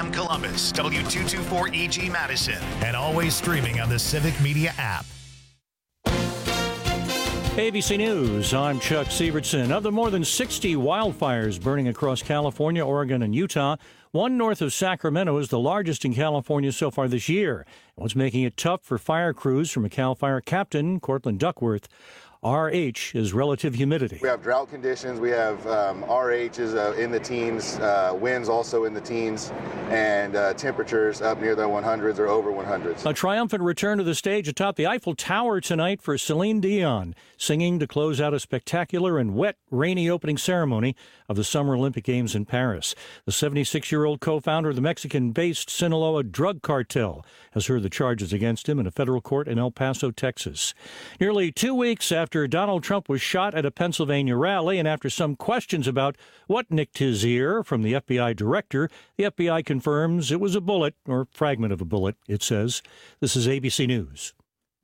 AM Columbus, W224EG Madison, and always streaming on the Civic Media app. ABC News, I'm Chuck Sievertson. Of the more than 60 wildfires burning across California, Oregon, and Utah, one north of Sacramento is the largest in California so far this year. What's making it tough for fire crews from a CAL FIRE captain, Cortland Duckworth. RH is relative humidity. We have drought conditions. We have RH is in the teens, winds also in the teens, and temperatures up near the 100s or over 100s. A triumphant return to the stage atop the Eiffel Tower tonight for Celine Dion, singing to close out a spectacular and wet, rainy opening ceremony of the Summer Olympic Games in Paris. The 76-year-old co-founder of the Mexican-based Sinaloa drug cartel has heard the charges against him in a federal court in El Paso, Texas. Nearly 2 weeks after Donald Trump was shot at a Pennsylvania rally, and after some questions about what nicked his ear from the FBI director, the FBI confirms it was a bullet, or fragment of a bullet, it says. This is ABC News.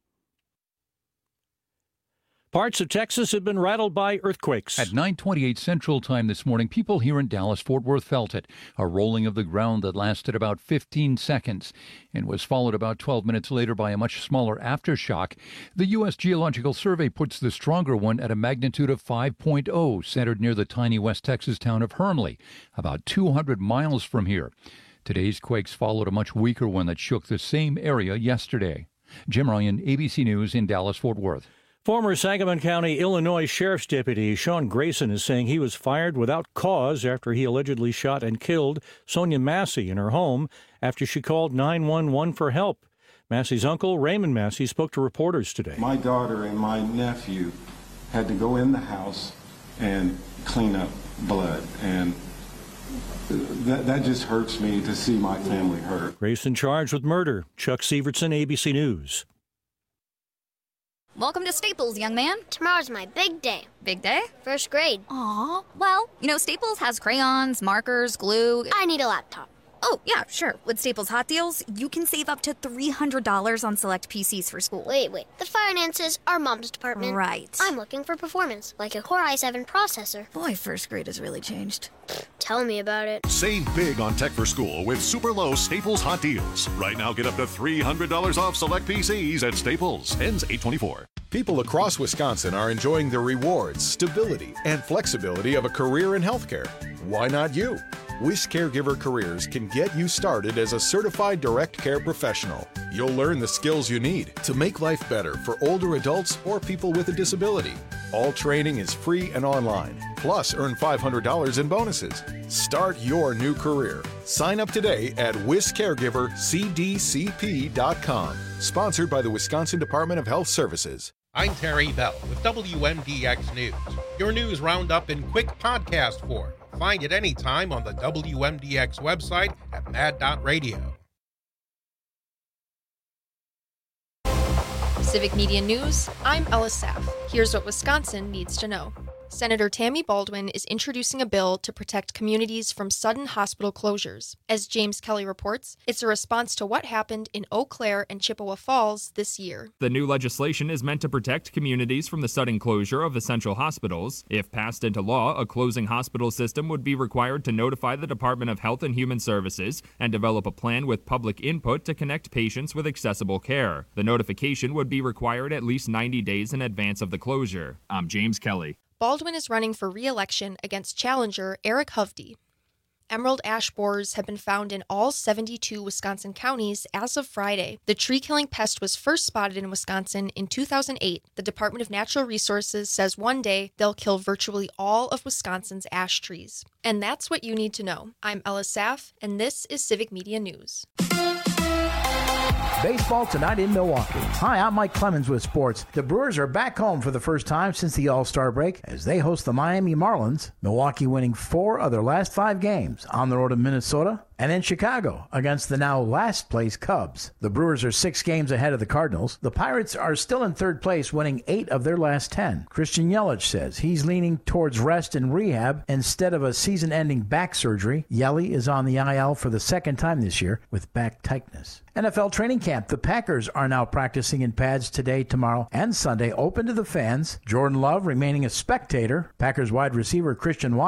Parts of Texas have been rattled by earthquakes. At 9:28 Central Time this morning, people here in Dallas-Fort Worth felt it. A rolling of the ground that lasted about 15 seconds and was followed about 12 minutes later by a much smaller aftershock. The U.S. Geological Survey puts the stronger one at a magnitude of 5.0, centered near the tiny West Texas town of Hermleigh, about 200 miles from here. Today's quakes followed a much weaker one that shook the same area yesterday. Jim Ryan, ABC News in Dallas-Fort Worth. Former Sangamon County, Illinois Sheriff's Deputy Sean Grayson is saying he was fired without cause after he allegedly shot and killed Sonia Massey in her home after she called 911 for help. Massey's uncle, Raymond Massey, spoke to reporters today. My daughter and my nephew had to go in the house and clean up blood, and that just hurts me to see my family hurt. Grayson charged with murder. Chuck Sievertson, ABC News. Welcome to Staples, young man. Tomorrow's my big day. Big day? First grade. Aw, well, Staples has crayons, markers, glue. I need a laptop. Oh, yeah, sure. With Staples Hot Deals, you can save up to $300 on select PCs for school. Wait. The finances are Mom's department. Right. I'm looking for performance, like a Core i7 processor. Boy, first grade has really changed. Tell me about it. Save big on tech for school with super low Staples Hot Deals. Right now, get up to $300 off select PCs at Staples. Ends 8/24. People across Wisconsin are enjoying the rewards, stability, and flexibility of a career in healthcare. Why not you? Wish Caregiver Careers can get you started as a certified direct care professional. You'll learn the skills you need to make life better for older adults or people with a disability. All training is free and online. Plus, earn $500 in bonuses. Start your new career. Sign up today at WisCaregiverCDCP.com. Sponsored by the Wisconsin Department of Health Services. I'm Terry Bell with WMDX News, your news roundup in quick podcast form. Find it anytime on the WMDX website at mad.radio. Civic Media News, I'm Ella Saff. Here's what Wisconsin needs to know. Senator Tammy Baldwin is introducing a bill to protect communities from sudden hospital closures. As James Kelly reports, it's a response to what happened in Eau Claire and Chippewa Falls this year. The new legislation is meant to protect communities from the sudden closure of essential hospitals. If passed into law, a closing hospital system would be required to notify the Department of Health and Human Services and develop a plan with public input to connect patients with accessible care. The notification would be required at least 90 days in advance of the closure. I'm James Kelly. Baldwin is running for re-election against challenger Eric Hovde. Emerald ash borers have been found in all 72 Wisconsin counties as of Friday. The tree-killing pest was first spotted in Wisconsin in 2008. The Department of Natural Resources says one day they'll kill virtually all of Wisconsin's ash trees. And that's what you need to know. I'm Ella Saff, and this is Civic Media News. Baseball tonight in Milwaukee. Hi, I'm Mike Clemens with sports. The Brewers are back home for the first time since the All-Star break as they host the Miami Marlins. Milwaukee winning 4 of their last 5 games on the road in Minnesota and in Chicago against the now last-place Cubs. The Brewers are 6 games ahead of the Cardinals. The Pirates are still in third place, winning 8 of their last 10. Christian Yelich says he's leaning towards rest and rehab instead of a season-ending back surgery. Yelly is on the IL for the second time this year with back tightness. NFL training camp. The Packers are now practicing in pads today, tomorrow, and Sunday, open to the fans. Jordan Love remaining a spectator. Packers wide receiver Christian Watson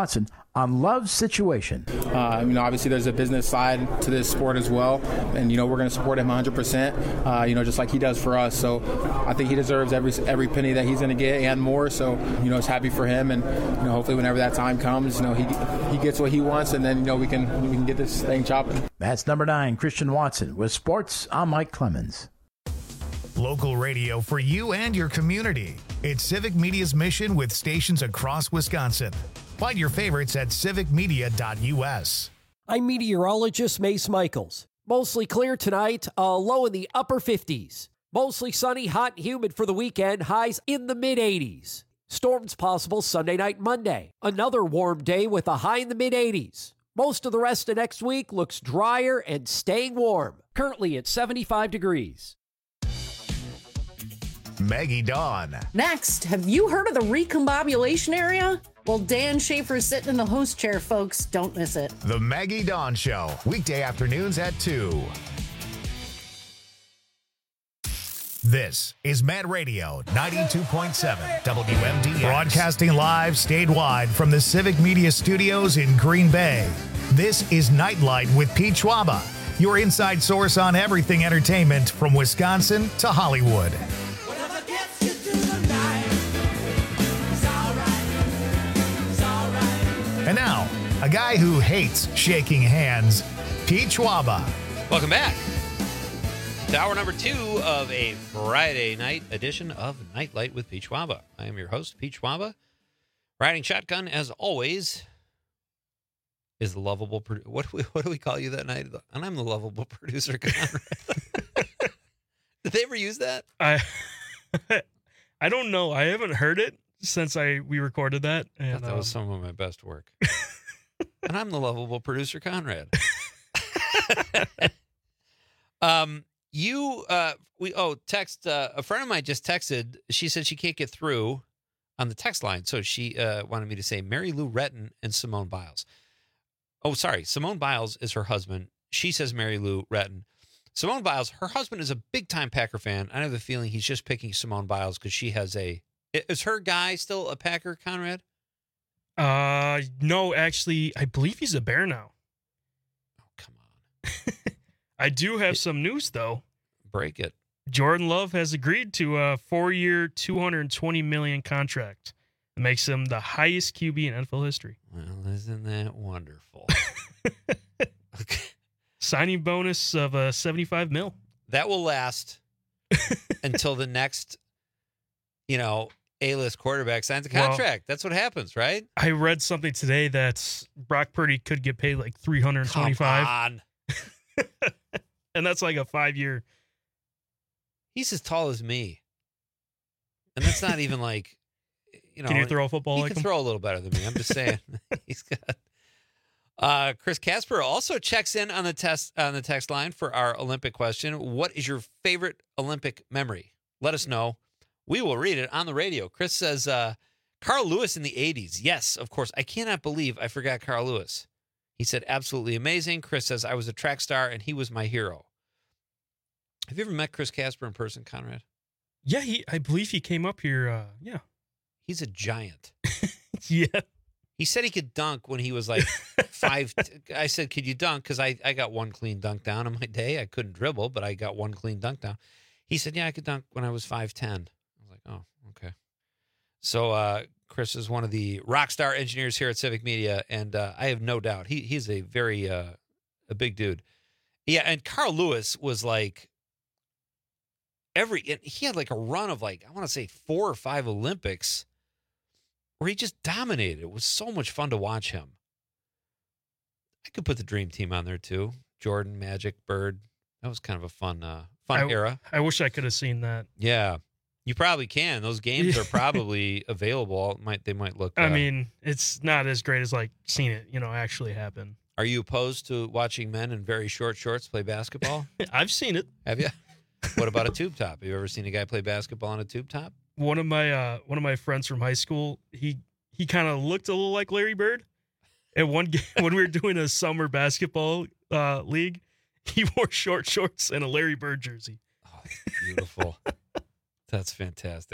on Love's situation. Obviously there's a business side to this sport as well, and we're going to support him 100%. Just like he does for us. So I think he deserves every penny that he's going to get and more. So it's happy for him, and hopefully whenever that time comes, he gets what he wants, and then we can get this thing chopping. That's number 9, Christian Watson. With sports, I'm Mike Clemens. Local radio for you and your community. It's Civic Media's mission with stations across Wisconsin. Find your favorites at civicmedia.us. I'm meteorologist Mace Michaels. Mostly clear tonight, a low in the upper 50s. Mostly sunny, hot and humid for the weekend, highs in the mid-80s. Storms possible Sunday night, Monday. Another warm day with a high in the mid-80s. Most of the rest of next week looks drier and staying warm. Currently at 75 degrees. Maggie Dawn. Next, have you heard of the recombobulation area? Well, Dan Schaefer is sitting in the host chair, folks. Don't miss it. The Maggie Dawn Show, weekday afternoons at 2. This is Mad Radio 92.7 WMDX. Broadcasting live statewide from the Civic Media Studios in Green Bay. This is Nightlight with Pete Schwaba, your inside source on everything entertainment from Wisconsin to Hollywood. And now, a guy who hates shaking hands, Pete Schwaba. Welcome back to hour number 2 of a Friday night edition of Nightlight with Pete Schwaba. I am your host, Pete Schwaba. Riding shotgun, as always, is the lovable... What do we call you that night? And I'm the lovable producer, Conrad. Did they ever use that? I don't know. I haven't heard it since we recorded that. And, I thought that was some of my best work. And I'm the lovable producer, Conrad. Text. A friend of mine just texted. She said she can't get through on the text line, so she wanted me to say Mary Lou Retton and Simone Biles. Oh, sorry. Simone Biles is her husband. She says Mary Lou Retton. Simone Biles, her husband is a big-time Packer fan. I have a feeling he's just picking Simone Biles because she has a... Is her guy still a Packer, Conrad? No, actually, I believe he's a Bear now. Oh, come on. I do have some news, though. Break it. Jordan Love has agreed to a 4-year, $220 million contract. It makes him the highest QB in NFL history. Well, isn't that wonderful? Okay. Signing bonus of $75 million. That will last until the next, A-list quarterback signs a contract. That's what happens, right? I read something today that Brock Purdy could get paid like $325. Come on. And that's like a 5-year. He's as tall as me. And that's not even like, Can you throw a football he like can him? throw a little better than me. I'm just saying. He's got... Chris Casper also checks in on the text line for our Olympic question. What is your favorite Olympic memory? Let us know. We will read it on the radio. Chris says, Carl Lewis in the 80s. Yes, of course. I cannot believe I forgot Carl Lewis. He said, absolutely amazing. Chris says, I was a track star and he was my hero. Have you ever met Chris Casper in person, Conrad? Yeah, I believe he came up here. Yeah. He's a giant. Yeah. He said he could dunk when he was like 5. I said, could you dunk? Because I got one clean dunk down in my day. I couldn't dribble, but I got one clean dunk down. He said, yeah, I could dunk when I was 5'10". I was like, oh, okay. So Chris is one of the rock star engineers here at Civic Media, and I have no doubt he's a very a big dude. Yeah, and Carl Lewis was like he had like a run of like, I want to say 4 or 5 Olympics where he just dominated. It was so much fun to watch him. I could put the dream team on there too. Jordan, Magic, Bird. That was kind of a fun era. I wish I could have seen that. Yeah, you probably can. Those games are probably available. They might look. I mean, it's not as great as like seeing it, actually happen. Are you opposed to watching men in very short shorts play basketball? I've seen it. Have you? What about a tube top? Have you ever seen a guy play basketball on a tube top? One of my friends from high school, he kind of looked a little like Larry Bird. And one game, when we were doing a summer basketball league, he wore short shorts and a Larry Bird jersey. Oh, that's beautiful. That's fantastic.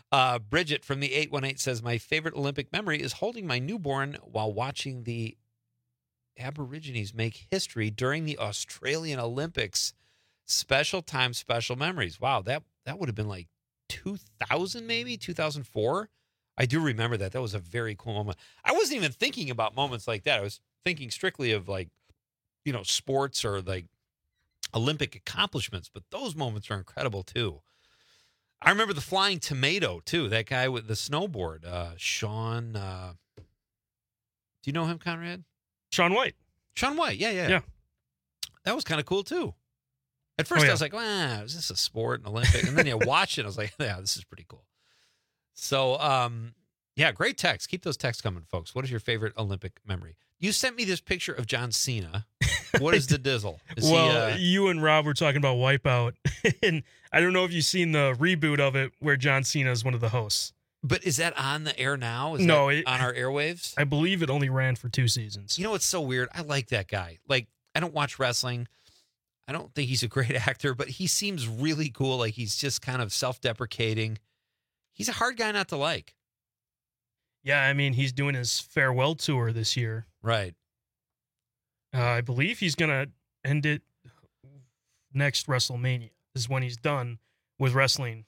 Bridget from the 818 says, my favorite Olympic memory is holding my newborn while watching the Aborigines make history during the Australian Olympics. Special time, special memories. Wow, that would have been like 2000, maybe 2004. I do remember that. That was a very cool moment. I wasn't even thinking about moments like that. I was thinking strictly of like, sports or like Olympic accomplishments, but those moments are incredible too. I remember the flying tomato too. That guy with the snowboard, Sean. Do you know him, Conrad? Shaun White. Shaun White. Yeah. That was kind of cool too. At first I was like, is this a sport, an Olympic? And then you watch it, I was like, yeah, this is pretty cool. So, great text. Keep those texts coming, folks. What is your favorite Olympic memory? You sent me this picture of John Cena. What is the dizzle? You and Rob were talking about Wipeout, and I don't know if you've seen the reboot of it where John Cena is one of the hosts. But is that on the air now? Is no, that on our airwaves? I believe it only ran for 2 seasons. You know what's so weird? I like that guy. Like, I don't watch wrestling. I don't think he's a great actor, but he seems really cool. Like, he's just kind of self-deprecating. He's a hard guy not to like. Yeah, I mean, he's doing his farewell tour this year. Right. I believe he's going to end it next WrestleMania. This is when he's done with wrestling.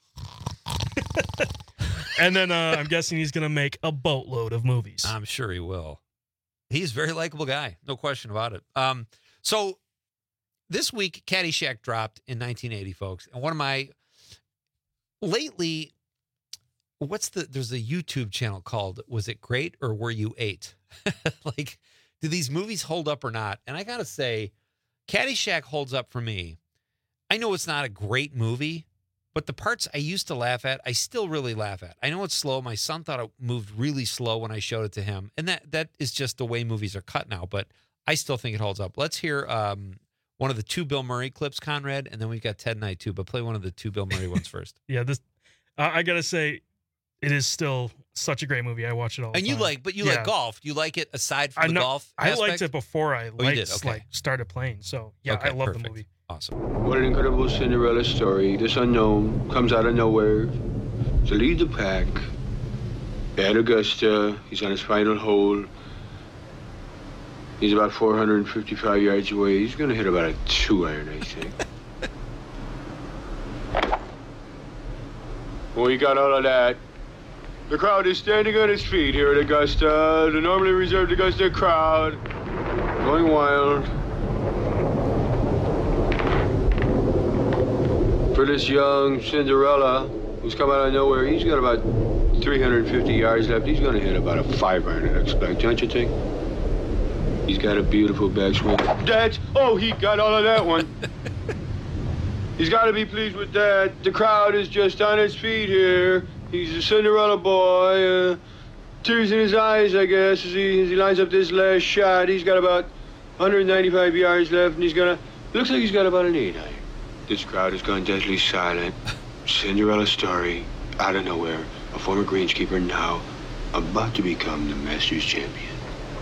And then I'm guessing he's going to make a boatload of movies. I'm sure he will. He's a very likable guy. No question about it. So this week, Caddyshack dropped in 1980, folks. And one of my... Lately... there's a YouTube channel called, Was It Great or Were You 8? Like, do these movies hold up or not? And I got to say, Caddyshack holds up for me. I know it's not a great movie, but the parts I used to laugh at, I still really laugh at. I know it's slow. My son thought it moved really slow when I showed it to him. And that is just the way movies are cut now, but I still think it holds up. Let's hear one of the 2 Bill Murray clips, Conrad, and then we've got Ted and I too, but play one of the 2 Bill Murray ones first. Yeah, this I got to say, it is still such a great movie. I watch it all the time. You like golf. Do you like it aside from the golf aspect? I liked it before I Okay. started playing. So, yeah, okay, I love perfect. the movie. Awesome. What an incredible Cinderella story. This unknown comes out of nowhere to lead the pack. At Augusta, he's on his final hole. He's about 455 yards away. He's going to hit about a 2-iron, I think. Well, you got all of that. The crowd is standing on its feet here at Augusta. The normally reserved Augusta crowd going wild. For this young Cinderella who's come out of nowhere, he's got about 350 yards left. He's going to hit about a 5-iron, I expect, don't you think? He's got a beautiful backswing. He got all of that one. He's got to be pleased with that. The crowd is just on its feet here. He's a Cinderella boy. Tears in his eyes, I guess, as he lines up this last shot. He's got about 195 yards left, and looks like he's got about an 8-iron. This crowd has gone deadly silent. Cinderella story, out of nowhere. A former greenskeeper now about to become the Masters champion.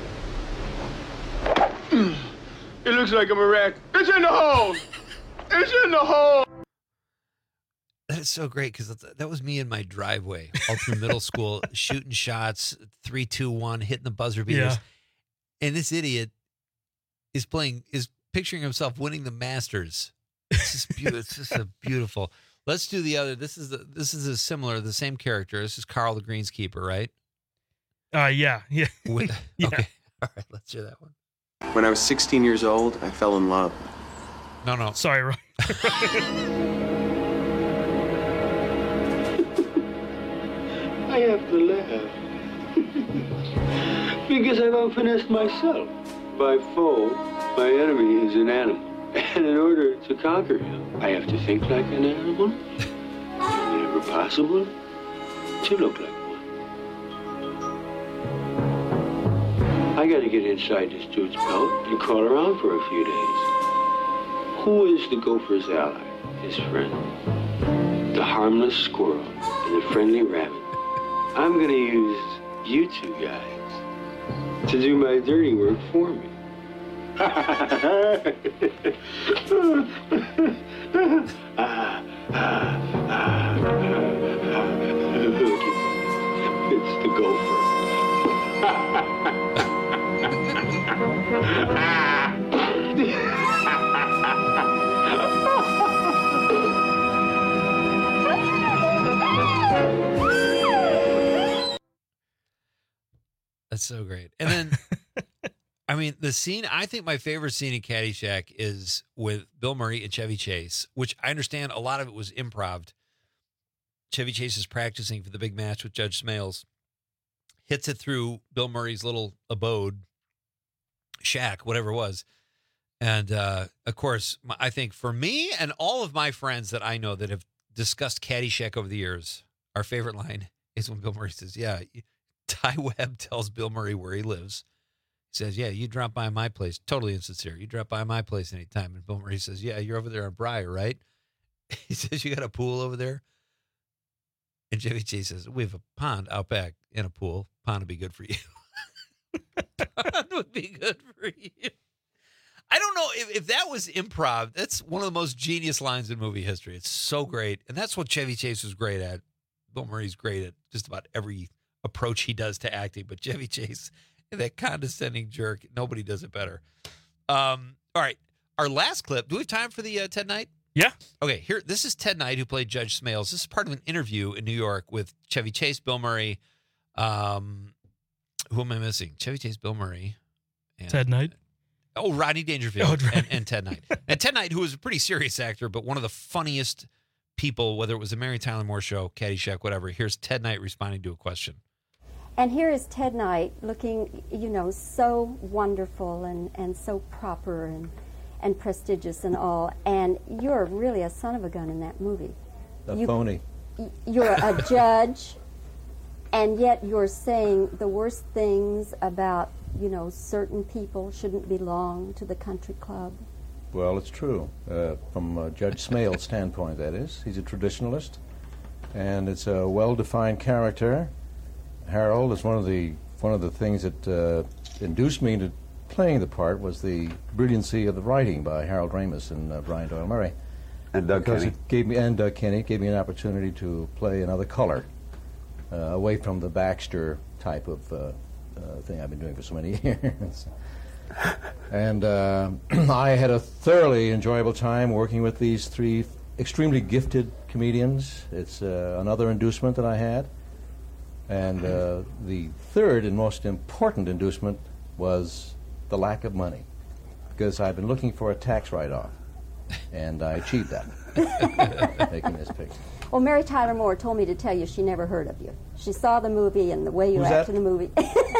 It looks like I'm a wreck. It's in the hole! It's in the hole! That is so great because that was me in my driveway all through middle school, shooting shots, 3, 2, 1, hitting the buzzer beaters. Yeah. And this idiot is picturing himself winning the Masters. It's just beautiful. It's just a beautiful. Let's do the other. This is a similar, the same character. This is Carl the greenskeeper, right? Yeah. Yeah. Okay. All right. Let's hear that one. When I was 16 years old, I fell in love. No. Sorry, Ryan. I have to laugh. Because I've outfinessed myself. My foe, my enemy, is an animal. And in order to conquer him, I have to think like an animal. Whenever possible, to look like one. I gotta get inside this dude's belt and crawl around for a few days. Who is the gopher's ally? His friend. The harmless squirrel and the friendly rabbit. I'm gonna use you 2 guys to do my dirty work for me. That's so great. And then, I mean, the scene, I think my favorite scene in Caddyshack is with Bill Murray and Chevy Chase, which I understand a lot of it was improv. Chevy Chase is practicing for the big match with Judge Smales, hits it through Bill Murray's little abode, shack, whatever it was. And, of course, I think for me and all of my friends that I know that have discussed Caddyshack over the years, our favorite line is when Bill Murray says, yeah, Ty Webb tells Bill Murray where he lives. He says, yeah, you drop by my place. Totally insincere. You drop by my place anytime. And Bill Murray says, yeah, you're over there on Briar, right? He says, you got a pool over there? And Chevy Chase says, we have a pond out back and a pool. Pond would be good for you. Pond would be good for you. I don't know if that was improv. That's one of the most genius lines in movie history. It's so great. And that's what Chevy Chase was great at. Bill Murray's great at just about every approach he does to acting. But Chevy Chase, that condescending jerk, nobody does it better. All right. Our last clip. Do we have time for the Ted Knight? Yeah. Okay, here. This is Ted Knight, who played Judge Smales. This is part of an interview in New York with Chevy Chase, Bill Murray. Who am I missing? Chevy Chase, Bill Murray. And Ted Knight. Oh, Rodney Dangerfield right. and Ted Knight. And Ted Knight, who was a pretty serious actor, but one of the funniest people, whether it was the Mary Tyler Moore Show, Caddyshack, whatever. Here's Ted Knight responding to a question. And here is Ted Knight looking, so wonderful and so proper and prestigious and all. And you're really a son of a gun in that movie. Phony. You're a judge, and yet you're saying the worst things about, certain people shouldn't belong to the country club. Well, it's true. From Judge Smales' standpoint, that is. He's a traditionalist, and it's a well-defined character. Harold is one of the things that induced me to playing the part was the brilliancy of the writing by Harold Ramis and Brian Doyle Murray. And Doug Kenny. Doug Kenny gave me an opportunity to play another color, away from the Baxter type of thing I've been doing for so many years. And I had a thoroughly enjoyable time working with these three extremely gifted comedians. It's another inducement that I had. And the third and most important inducement was the lack of money, because I've been looking for a tax write-off, and I achieved that making this picture. Well, Mary Tyler Moore told me to tell you she never heard of you. She saw the movie and the way you act in the movie.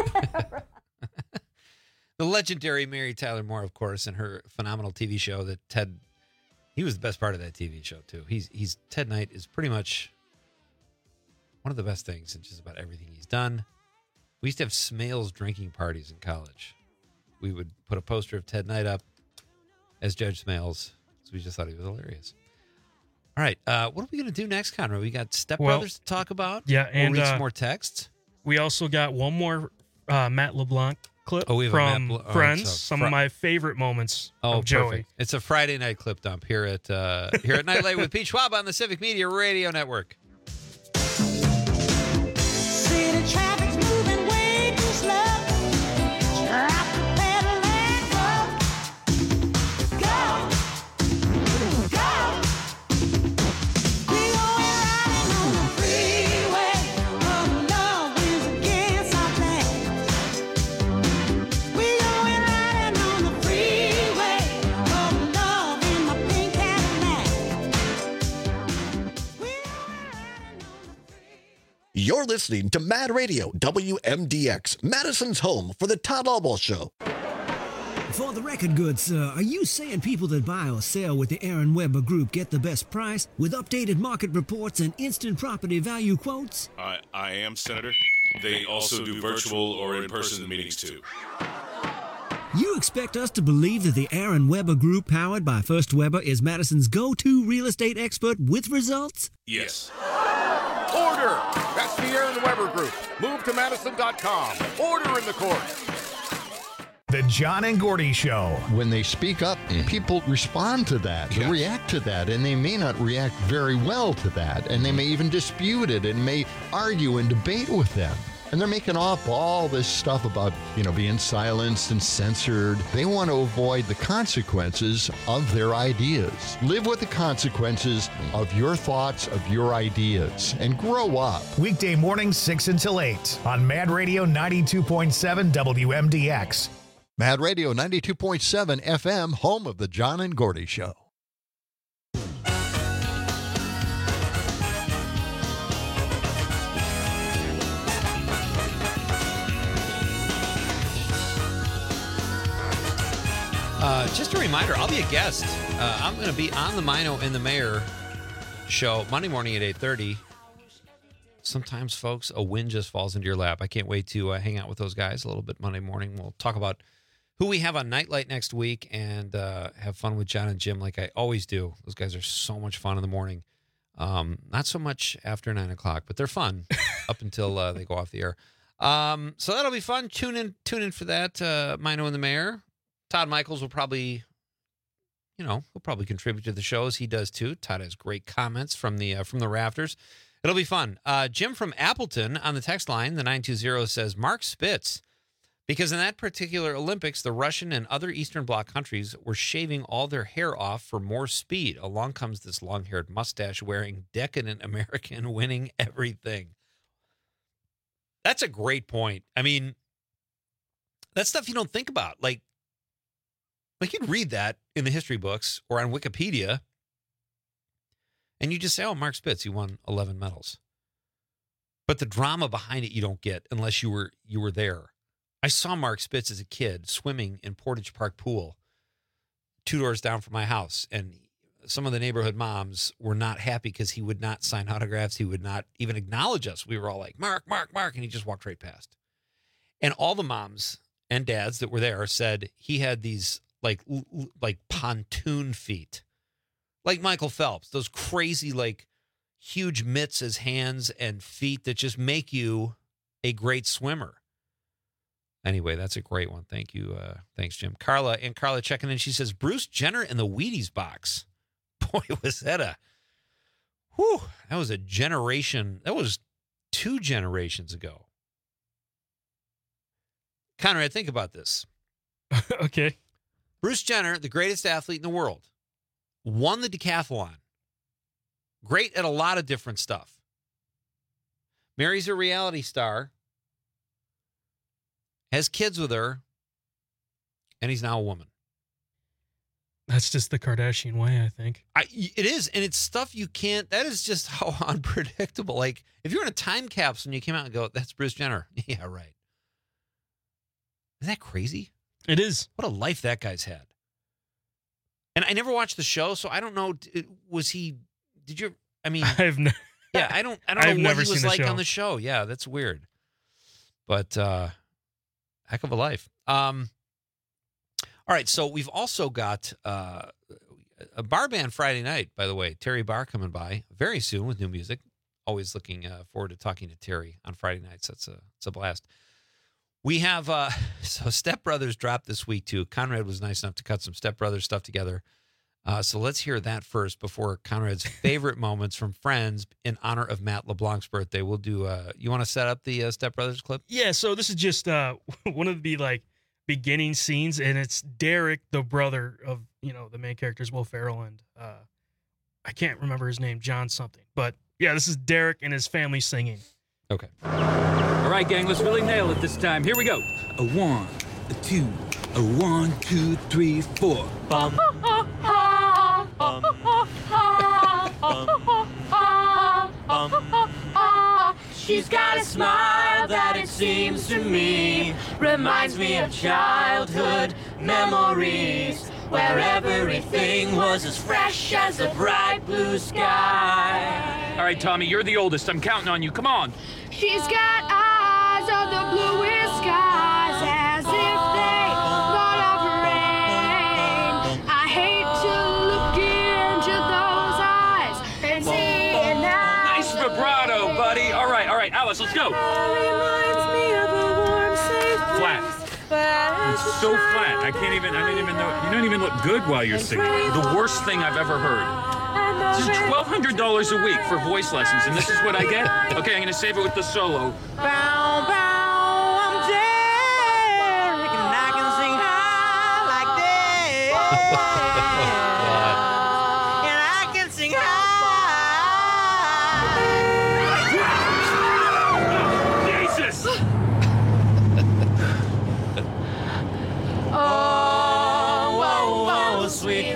The legendary Mary Tyler Moore, of course, and her phenomenal TV show that Ted, he was the best part of that TV show, too. Ted Knight is pretty much one of the best things in just about everything he's done. We used to have Smales drinking parties in college. We would put a poster of Ted Knight up as Judge Smales, so we just thought he was hilarious. All right, what are we going to do next, Conrad? We got Step Brothers to talk about? Yeah, and we'll read some more texts. We also got one more Matt LeBlanc clip we have from Friends, some of my favorite moments of Joey. Perfect. It's a Friday night clip dump here at Nightlight with Pete Schwab on the Civic Media Radio Network. City traffic's moving way too slow. Drop the pedal and go. Go. We going riding on the freeway. Oh, love is against our plans. We going riding on the freeway. Oh, love in my pink Cadillac. You're listening to Mad Radio, WMDX, Madison's home for the Todd Albaugh Show. For the record, good sir, are you saying people that buy or sell with the Aaron Weber Group get the best price with updated market reports and instant property value quotes? I am, Senator. They also do virtual or in-person meetings, too. You expect us to believe that the Aaron Weber Group, powered by First Weber, is Madison's go-to real estate expert with results? Yes. Order! That's the Aaron Weber Group. Move to Madison.com. Order in the court. The John and Gordy Show. When they speak up, people respond to that, react to that, and they may not react very well to that, and they may even dispute it and may argue and debate with them. And they're making up all this stuff about, being silenced and censored. They want to avoid the consequences of their ideas. Live with the consequences of your thoughts, of your ideas, and grow up. Weekday mornings 6 until 8 on Mad Radio 92.7 WMDX. Mad Radio 92.7 FM, home of the John and Gordy Show. Just a reminder, I'll be a guest. I'm going to be on the Mino and the Mayor show Monday morning at 8:30. Sometimes, folks, a win just falls into your lap. I can't wait to hang out with those guys a little bit Monday morning. We'll talk about who we have on Nightlight next week and have fun with John and Jim like I always do. Those guys are so much fun in the morning. Not so much after 9 o'clock, but they're fun up until they go off the air. So that'll be fun. Tune in for that. Mino and the Mayor. Todd Michaels will probably, he'll probably contribute to the show as he does too. Todd has great comments from the rafters. It'll be fun. Jim from Appleton on the text line, the 920 says, Mark Spitz, because in that particular Olympics, the Russian and other Eastern Bloc countries were shaving all their hair off for more speed. Along comes this long-haired mustache-wearing decadent American winning everything. That's a great point. I mean, that's stuff you don't think about. Like you'd read that in the history books or on Wikipedia, and you just say, oh, Mark Spitz, he won 11 medals. But the drama behind it you don't get unless you were there. I saw Mark Spitz as a kid swimming in Portage Park Pool 2 doors down from my house, and some of the neighborhood moms were not happy because he would not sign autographs. He would not even acknowledge us. We were all like, Mark, Mark, Mark, and he just walked right past. And all the moms and dads that were there said he had these like pontoon feet, like Michael Phelps, those crazy, like huge mitts as hands and feet that just make you a great swimmer. Anyway, that's a great one. Thank you. Thanks, Jim. Carla checking in. She says, Bruce Jenner in the Wheaties box. Boy, was that that was a generation. That was 2 generations ago. Conrad, think about this. Okay. Bruce Jenner, the greatest athlete in the world, won the decathlon. Great at a lot of different stuff. Marries a reality star, has kids with her, and he's now a woman. That's just the Kardashian way, I think. It is, and it's stuff you can't, that is just how unpredictable. Like, if you're in a time capsule and you came out and go, that's Bruce Jenner. Yeah, right. Isn't that crazy? It is. What a life that guy's had. And I never watched the show, so I don't know. I don't know what he was like on the show. Yeah, that's weird. But heck of a life. All right, so we've also got a bar band Friday night, by the way. Terry Barr coming by very soon with new music. Always looking forward to talking to Terry on Friday nights. It's a blast. We have, so Step Brothers dropped this week, too. Conrad was nice enough to cut some Step Brothers stuff together. So let's hear that first before Conrad's favorite moments from Friends in honor of Matt LeBlanc's birthday. We'll do, you want to set up the Step Brothers clip? Yeah, so this is just one of the, beginning scenes, and it's Derek, the brother of, the main characters, Will Ferrell, and I can't remember his name, John something. But, yeah, this is Derek and his family singing. Okay. All right, gang, let's really nail it this time. Here we go. A 1, a 2, a 1, 2, 3, 4. Bum. She's got a smile that it seems to me reminds me of childhood memories, where everything was as fresh as a bright blue sky. All right, Tommy, you're the oldest. I'm counting on you. Come on. She's got eyes of the bluest skies, as if they thought of rain. I hate to look into those eyes and see an eye. Nice vibrato, buddy. All right, Alice, let's go. Reminds me of a warm, safe Flat. It's so flat. I don't even know. You don't even look good while you're singing. The worst thing I've ever heard. This is $1,200 a week for voice lessons, and this is what I get? Okay, I'm going to save it with the solo. Bow, bow.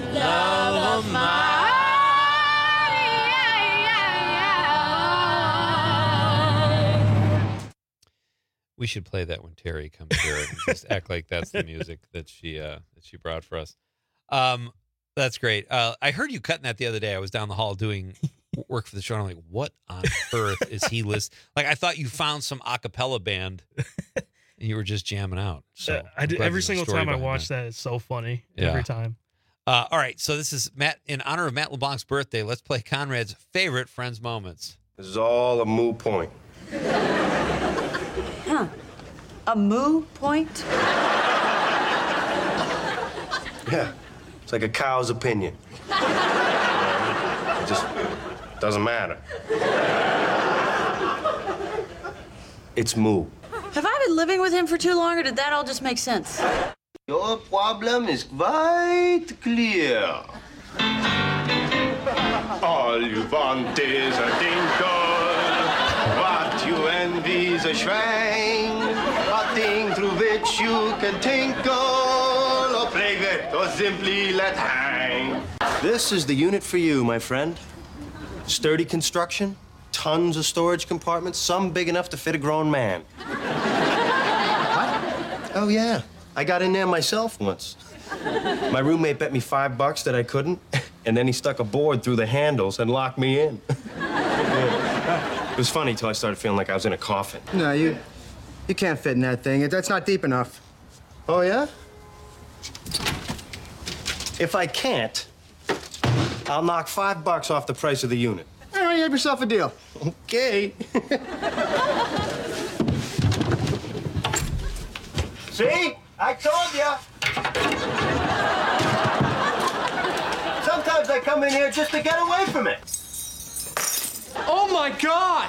love of mine. We should play that when Terry comes here and just act like that's the music that she brought for us. That's great. I heard you cutting that the other day. I was down the hall doing work for the show, and I'm like, what on earth is he listening? Like, I thought you found some a cappella band and you were just jamming out. So every single time I watch that, it's so funny. Yeah. Every time. All right, so this is Matt in honor of Matt LeBlanc's birthday. Let's play Conrad's favorite Friends moments. This is all a moot point. Huh. A moo point? Yeah, it's like a cow's opinion. It just doesn't matter. It's moo. Have I been living with him for too long, or did that all just make sense? Your problem is quite clear. All you want is a dinkle. What you envy is a shrine. A thing through which you can tinkle, or play with, or simply let hang. This is the unit for you, my friend. Sturdy construction, tons of storage compartments, some big enough to fit a grown man. What? Oh, yeah. I got in there myself once. My roommate bet me $5 that I couldn't, and then he stuck a board through the handles and locked me in. Yeah. It was funny till I started feeling like I was in a coffin. No, you can't fit in that thing. That's not deep enough. Oh, yeah? If I can't, I'll knock $5 off the price of the unit. All right, you have yourself a deal. Okay. See? I told ya. Sometimes I come in here just to get away from it. Oh, my God!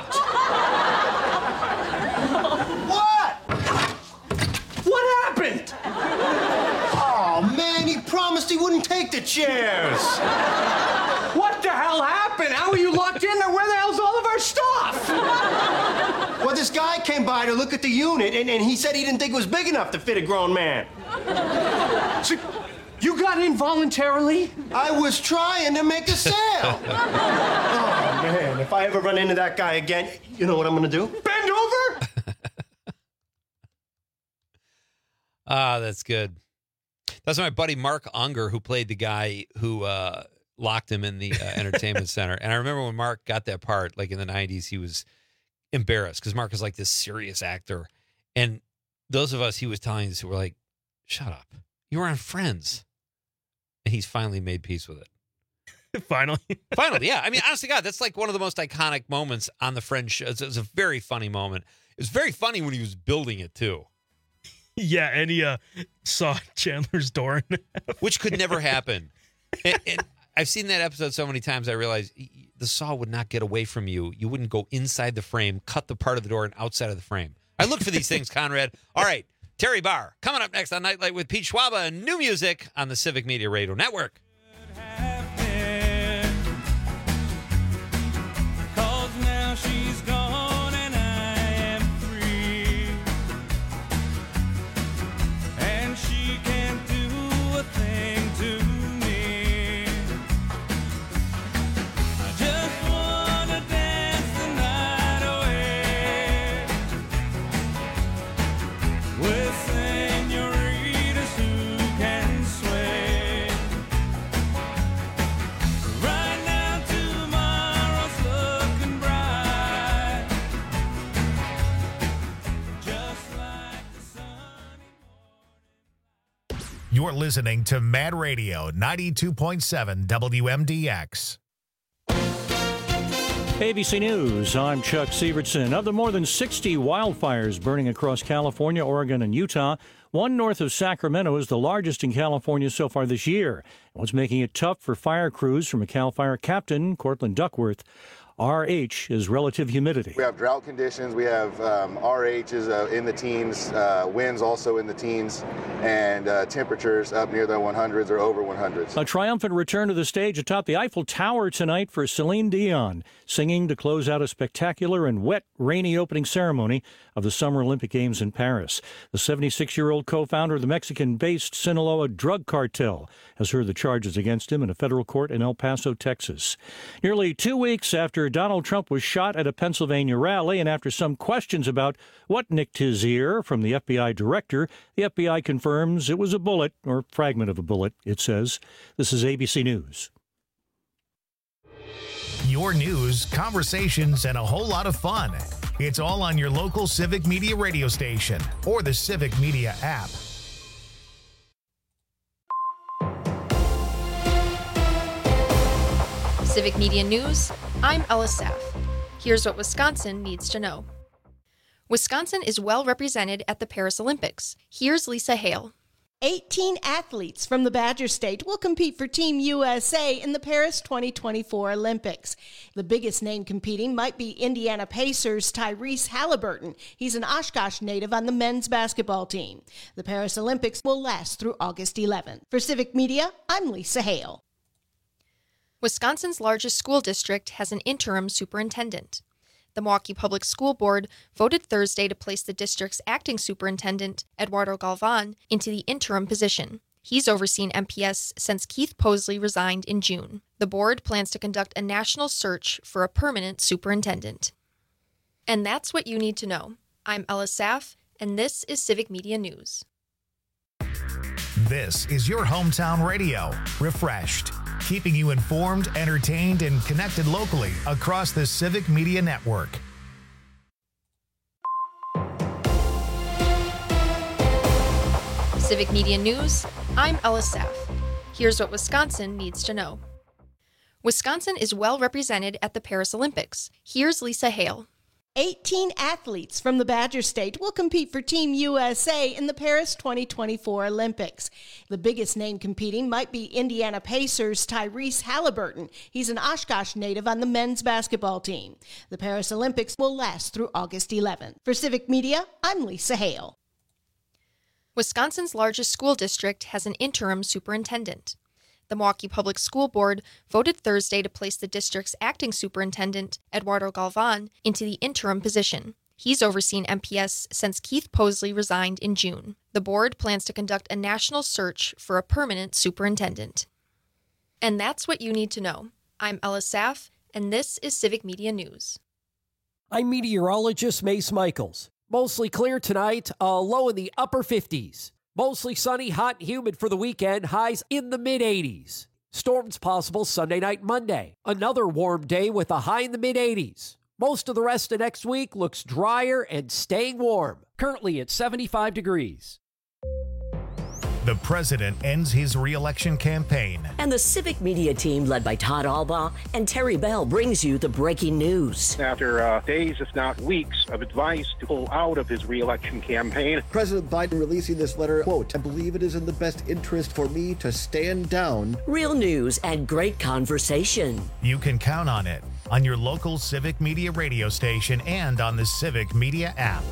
What? What happened? Oh, man, he promised he wouldn't take the chairs. What the hell happened? How are you locked in there? Where the hell's all of our stuff? Well, this guy came by to look at the unit, and he said he didn't think it was big enough to fit a grown man. So you got in voluntarily? I was trying to make a sale. Oh, man, if I ever run into that guy again, you know what I'm gonna do? Bend over? Ah, that's good. That's my buddy Mark Unger, who played the guy who locked him in the entertainment center. And I remember when Mark got that part, like in the 90s, he was embarrassed because Mark was like this serious actor. And those of us he was telling us were like, shut up. You were on Friends. And he's finally made peace with it. Finally, yeah. I mean, honestly, God, that's like one of the most iconic moments on the Friends show. It's a very funny moment. It was very funny when he was building it, too. Yeah, and he saw Chandler's door in half. Which could never happen. And I've seen that episode so many times, I realized the saw would not get away from you. You wouldn't go inside the frame, cut the part of the door, and outside of the frame. I look for these things, Conrad. All right, Terry Barr, coming up next on Nightlight with Pete Schwaba, and new music on the Civic Media Radio Network. She's gone and I am free, and she can't do a thing to me. I just wanna dance the night away with senoritas who can sway. Right now tomorrow's looking bright, just like the sunny morning. You're listening to Mad Radio 92.7 WMDX. ABC News, I'm Chuck Sievertson. Of the more than 60 wildfires burning across California, Oregon, and Utah, one north of Sacramento is the largest in California so far this year. What's making it tough for fire crews from a CAL FIRE captain, Cortland Duckworth. RH is relative humidity. We have drought conditions. We have RH is in the teens, winds also in the teens, and temperatures up near the 100s or over 100s. A triumphant return to the stage atop the Eiffel Tower tonight for Celine Dion, singing to close out a spectacular and wet, rainy opening ceremony of the Summer Olympic Games in Paris. The 76-year-old co-founder of the Mexican-based Sinaloa drug cartel has heard the charges against him in a federal court in El Paso, Texas. Nearly 2 weeks after Donald Trump was shot at a Pennsylvania rally and after some questions about what nicked his ear from the FBI director, the FBI confirms it was a bullet, or fragment of a bullet, it says. This is ABC News. Your news, conversations, and a whole lot of fun. It's all on your local Civic Media radio station or the Civic Media app. Civic Media News, I'm Ella Saff. Here's what Wisconsin needs to know. Wisconsin is well represented at the Paris Olympics. Here's Lisa Hale. 18 athletes from the Badger State will compete for Team USA in the Paris 2024 Olympics. The biggest name competing might be Indiana Pacers' Tyrese Halliburton. He's an Oshkosh native on the men's basketball team. The Paris Olympics will last through August 11th. For Civic Media, I'm Lisa Hale. Wisconsin's largest school district has an interim superintendent. The Milwaukee Public School Board voted Thursday to place the district's acting superintendent, Eduardo Galvan, into the interim position. He's overseen MPS since Keith Posley resigned in June. The board plans to conduct a national search for a permanent superintendent. And that's what you need to know. I'm Ella Saff, and this is Civic Media News. This is your hometown radio, refreshed, keeping you informed, entertained, and connected locally across the Civic Media Network. Civic Media News, I'm Ella Saff. Here's what Wisconsin needs to know. Wisconsin is well represented at the Paris Olympics. Here's Lisa Hale. 18 athletes from the Badger State will compete for Team USA in the Paris 2024 Olympics. The biggest name competing might be Indiana Pacers' Tyrese Halliburton. He's an Oshkosh native on the men's basketball team. The Paris Olympics will last through August 11th. For Civic Media, I'm Lisa Hale. Wisconsin's largest school district has an interim superintendent. The Milwaukee Public School Board voted Thursday to place the district's acting superintendent, Eduardo Galvan, into the interim position. He's overseen MPS since Keith Posley resigned in June. The board plans to conduct a national search for a permanent superintendent. And that's what you need to know. I'm Ella Saff, and this is Civic Media News. I'm meteorologist Mace Michaels. Mostly clear tonight, a low in the upper 50s. Mostly sunny, hot and humid for the weekend, highs in the mid-80s. Storms possible Sunday night, Monday. Another warm day with a high in the mid-80s. Most of the rest of next week looks drier and staying warm. Currently at 75 degrees. The president ends his re-election campaign. And the Civic Media team, led by Todd Albaugh and Terry Bell, brings you the breaking news. After days, if not weeks, of advice to pull out of his re-election campaign. President Biden releasing this letter, quote, I believe it is in the best interest for me to stand down. Real news and great conversation. You can count on it on your local Civic Media radio station and on the Civic Media app.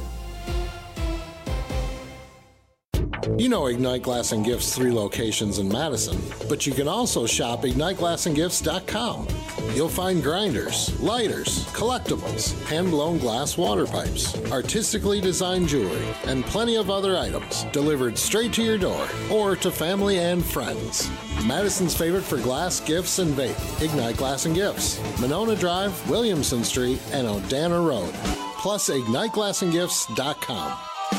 You know Ignite Glass and Gifts' 3 locations in Madison, but you can also shop IgniteGlassandGifts.com. You'll find grinders, lighters, collectibles, hand-blown glass water pipes, artistically designed jewelry, and plenty of other items delivered straight to your door or to family and friends. Madison's favorite for glass, gifts, and vape. Ignite Glass and Gifts, Monona Drive, Williamson Street, and Odana Road. Plus, IgniteGlassandGifts.com.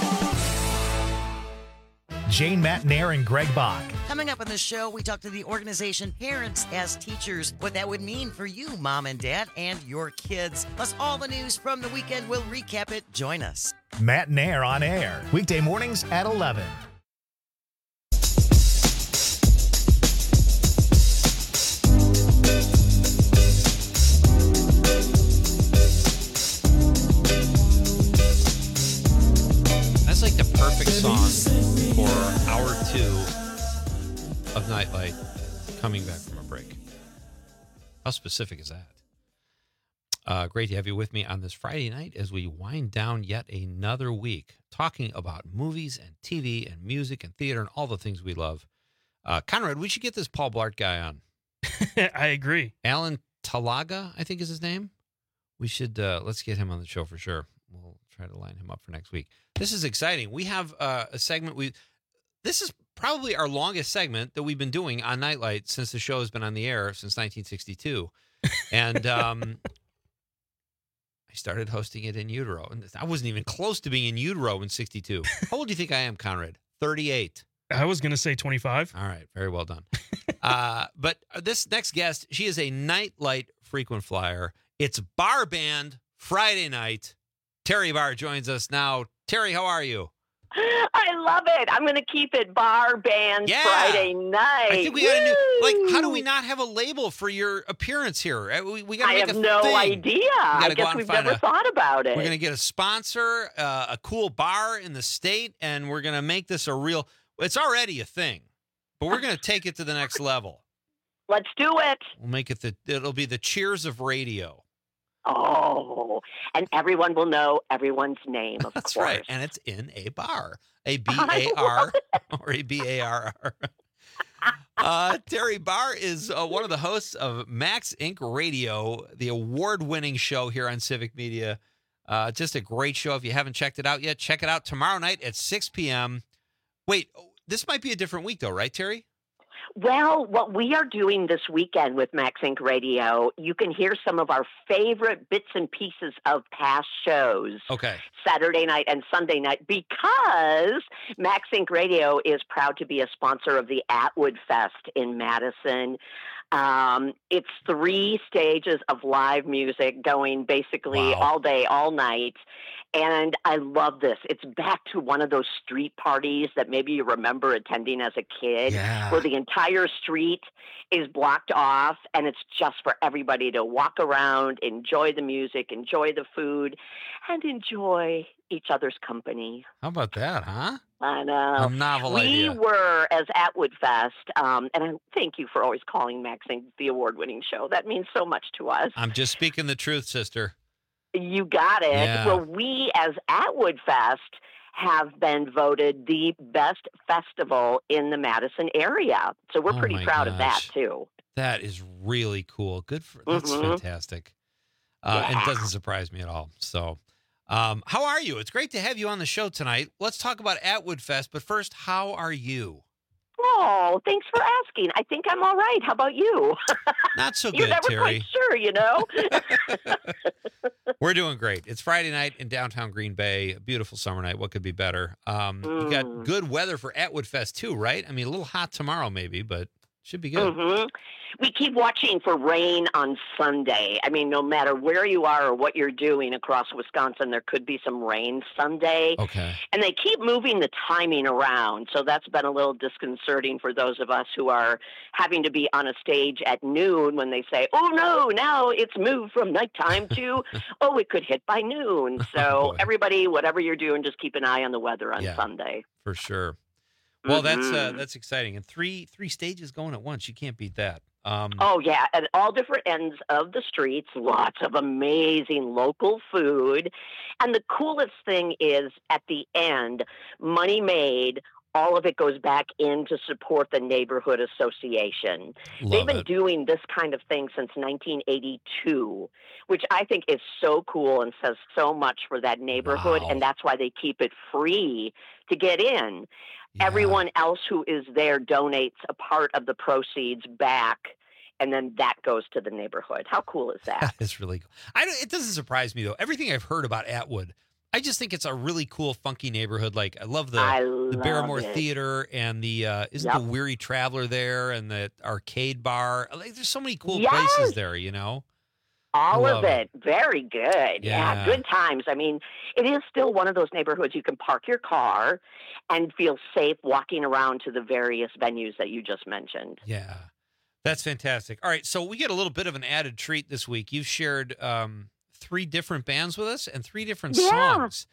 Jane Matnair and Greg Bach. Coming up on the show, we talk to the organization Parents as Teachers, what that would mean for you, mom and dad, and your kids. Plus, all the news from the weekend. We'll recap it. Join us. Matnair on air, weekday mornings at 11. That's like the perfect song for hour 2 of Nightlight coming back from a break. How specific is that? Great to have you with me on this Friday night as we wind down yet another week talking about movies and TV and music and theater and all the things we love. Conrad, we should get this Paul Blart guy on. I agree. Alan Talaga, I think is his name. We should, let's get him on the show for sure. We'll try to line him up for next week. This is exciting. We have a segment. This is probably our longest segment that we've been doing on Nightlight since the show has been on the air since 1962. And I started hosting it in utero. And I wasn't even close to being in utero in 62. How old do you think I am, Conrad? 38. I was going to say 25. All right. Very well done. But this next guest, she is a Nightlight frequent flyer. It's Bar Band Friday night. Terry Barr joins us now. Terry, how are you? I love it. I'm going to keep it Bar Band Friday night. I think we got a new, how do we not have a label for your appearance here? We got to make a thing. I have no idea. I guess we've never thought about it. We're going to get a sponsor, a cool bar in the state, and we're going to make this a real, it's already a thing, but we're going to take it to the next level. Let's do it. We'll make it it'll be the Cheers of radio. Oh, and everyone will know everyone's name, of That's course. right. And it's in a bar, a B-A-R or a B-A-R-R. Terry Barr is one of the hosts of Max Inc. Radio, the award-winning show here on Civic Media. Just a great show. If you haven't checked it out yet, check it out tomorrow night at 6 p.m. Wait, this might be a different week, though, right, Terry? Well, what we are doing this weekend with Max Inc. Radio, you can hear some of our favorite bits and pieces of past shows. Okay. Saturday night and Sunday night, because Max Inc. Radio is proud to be a sponsor of the Atwood Fest in Madison. It's 3 stages of live music going basically all day, all night. And I love this. It's back to one of those street parties that maybe you remember attending as a kid, where the entire street is blocked off and it's just for everybody to walk around, enjoy the music, enjoy the food, and enjoy each other's company. How about that, huh? I know. A novel idea. We were, as Atwood Fest, and I thank you for always calling Max Inc. the award-winning show. That means so much to us. I'm just speaking the truth, sister. You got it. Yeah. Well, we, as Atwood Fest, have been voted the best festival in the Madison area. So we're pretty proud of that, too. That is really cool. Good for that's fantastic. And it doesn't surprise me at all. So, how are you? It's great to have you on the show tonight. Let's talk about Atwood Fest. But first, how are you? Oh, thanks for asking. I think I'm all right. How about you? Not so good, You're never Terry. quite sure, you know? We're doing great. It's Friday night in downtown Green Bay. A beautiful summer night. What could be better? You got good weather for Atwood Fest, too, right? I mean, a little hot tomorrow maybe, but should be good. We keep watching for rain on Sunday. I mean, no matter where you are or what you're doing across Wisconsin, there could be some rain Sunday. Okay. And they keep moving the timing around. So that's been a little disconcerting for those of us who are having to be on a stage at noon when they say, oh, no, now it's moved from nighttime to, oh, it could hit by noon. So everybody, whatever you're doing, just keep an eye on the weather on Sunday. For sure. Well, that's exciting. And three stages going at once. You can't beat that. Oh, yeah. At all different ends of the streets, lots of amazing local food. And the coolest thing is at the end, money made, all of it goes back in to support the neighborhood association. They've been doing this kind of thing since 1982, which I think is so cool and says so much for that neighborhood. And that's why they keep it free to get in. Everyone else who is there donates a part of the proceeds back, and then that goes to the neighborhood. How cool is that? That is really cool. It doesn't surprise me, though. Everything I've heard about Atwood, I just think it's a really cool, funky neighborhood. Like, I love the Barrymore Theater and the, isn't the Weary Traveler there and the arcade bar? Like, there's so many cool places there, you know? All of it. Very good. Yeah. Good times. I mean, it is still one of those neighborhoods you can park your car and feel safe walking around to the various venues that you just mentioned. Yeah. That's fantastic. All right. So we get a little bit of an added treat this week. You've shared 3 different bands with us and 3 different songs.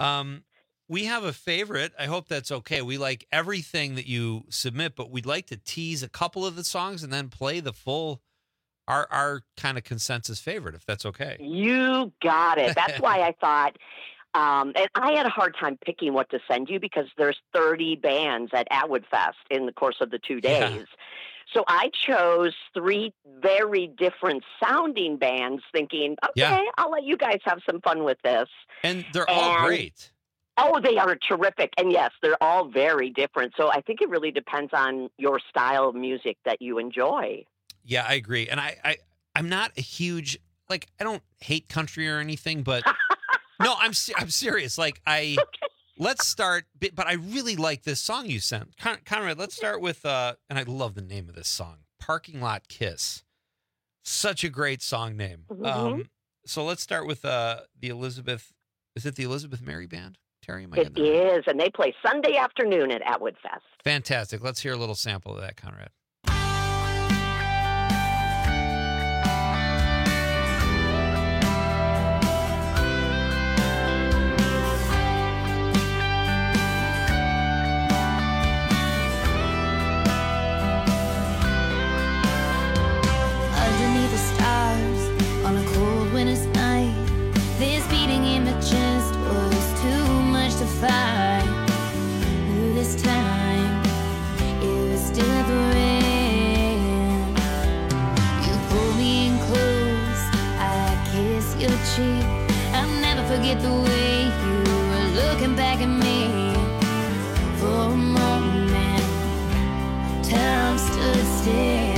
We have a favorite. I hope that's okay. We like everything that you submit, but we'd like to tease a couple of the songs and then play the full our kind of consensus favorite, if that's okay. You got it. That's why I thought, and I had a hard time picking what to send you because there's 30 bands at Atwood Fest in the course of the 2 days. Yeah. So I chose 3 very different sounding bands thinking, okay, I'll let you guys have some fun with this. And they're all great. Oh, they are terrific. And yes, they're all very different. So I think it really depends on your style of music that you enjoy. Yeah, I agree. And I'm not a huge, like, I don't hate country or anything, but no, I'm serious. Like, let's start, but I really like this song you sent. Conrad, let's start with, and I love the name of this song, Parking Lot Kiss. Such a great song name. Mm-hmm. So let's start with the Elizabeth, is it the Elizabeth Mary Band? Terry, am I It is, and they play Sunday afternoon at Atwood Fest. Fantastic. Let's hear a little sample of that, Conrad. Underneath the stars on a cold winter's night, this beating in my chest was too much to fight. Ooh, this time it was different. You pull me in close, I kiss your cheek. I'll never forget the way you were looking back at me. For a moment, time stood still.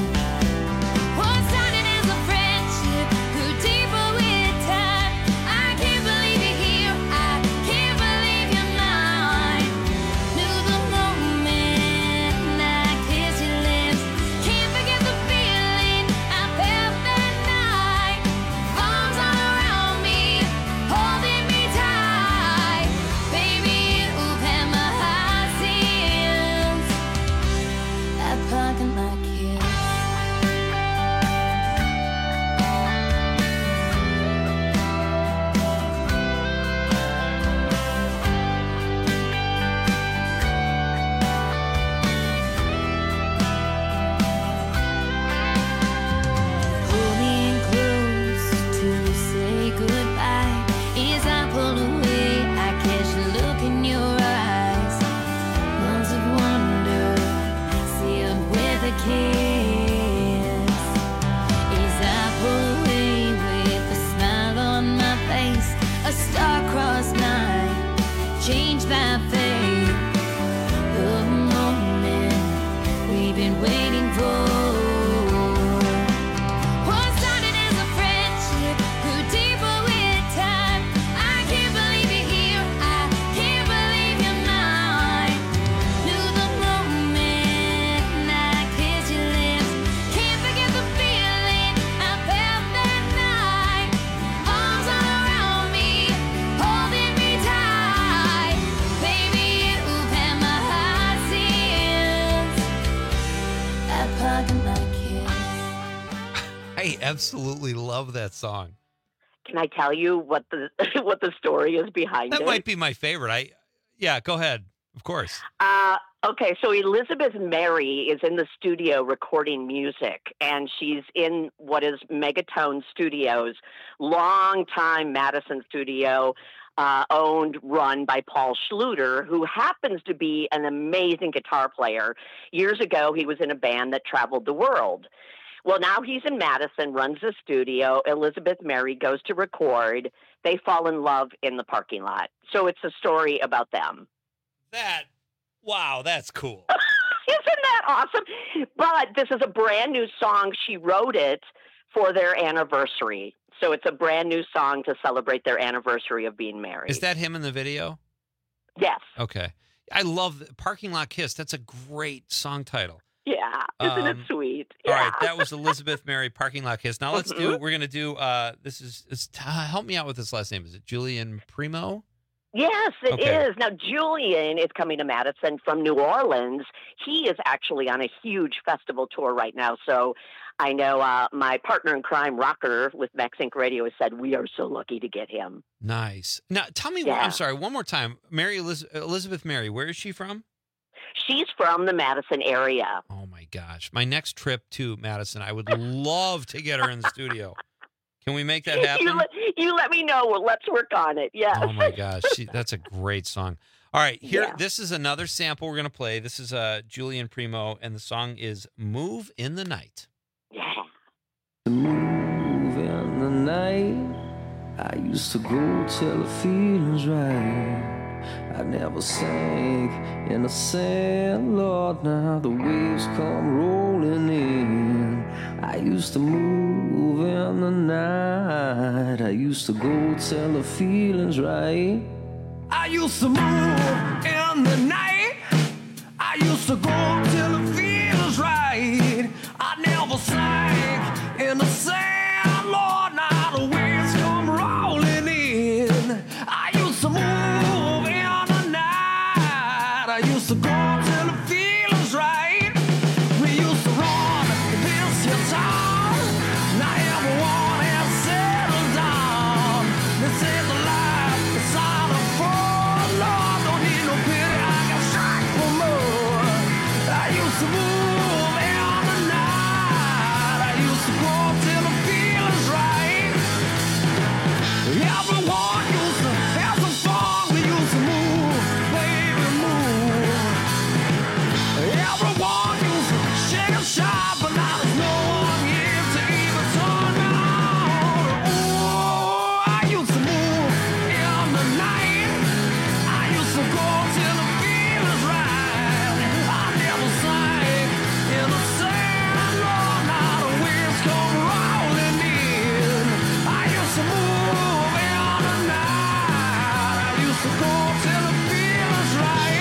I absolutely love that song. Can I tell you what the what the story is behind it? That might be my favorite. Yeah, go ahead. Of course. Okay, so Elizabeth Mary is in the studio recording music, and she's in what is Megatone Studios, long-time Madison studio, owned, run by Paul Schluter, who happens to be an amazing guitar player. Years ago, he was in a band that traveled the world. Well, now he's in Madison, runs the studio. Elizabeth Mary goes to record. They fall in love in the parking lot. So it's a story about them. Wow, that's cool. Isn't that awesome? But this is a brand new song. She wrote it for their anniversary. So it's a brand new song to celebrate their anniversary of being married. Is that him in the video? Yes. Okay. I love Parking Lot Kiss. That's a great song title. Yeah. Isn't it sweet? All Yeah. right. That was Elizabeth Mary, Parking Lot Kiss. Now we're going to do, help me out with this last name. Is it Julian Primo? Yes, it is. Now, Julian is coming to Madison from New Orleans. He is actually on a huge festival tour right now. So I know my partner in crime, Rocker, with Max Inc. Radio, has said we are so lucky to get him. Nice. Now, tell me, I'm sorry, one more time. Elizabeth Mary, where is she from? She's from the Madison area. Oh my gosh. My next trip to Madison, I would love to get her in the studio. Can we make that happen? You let me know. Well, let's work on it. Yeah. Oh my gosh. That's a great song. All right, here. Yeah. This is another sample we're going to play. This is Julian Primo, and the song is Move in the Night. Yeah. Move in the night. I used to go till the feeling's right. I never sank in the sand, Lord, now the waves come rolling in. I used to move in the night. I used to go till the feeling's right. I used to move in the night. I used to go till the feeling's right. I never sank in the sand, Lord, now the waves come rolling in. I used to move in the night. I used to go till the feeling's right. We used to run this here town. Now everyone has settled down. This is the life, it's on the floor. Lord, don't need no pity, I got strike for more. I used to move in the night. I used to go till the feeling's right. Everyone used to have some fun. We used to move, baby, move. Everyone used to shake and shout, but now there's no one here to even turn me on. Oh, I used to move in the night. I used to go till the feeling's right. I never sank in the sand, Lord, now the waves come rolling in. I used to move in the night. I used to go till the feeling's right.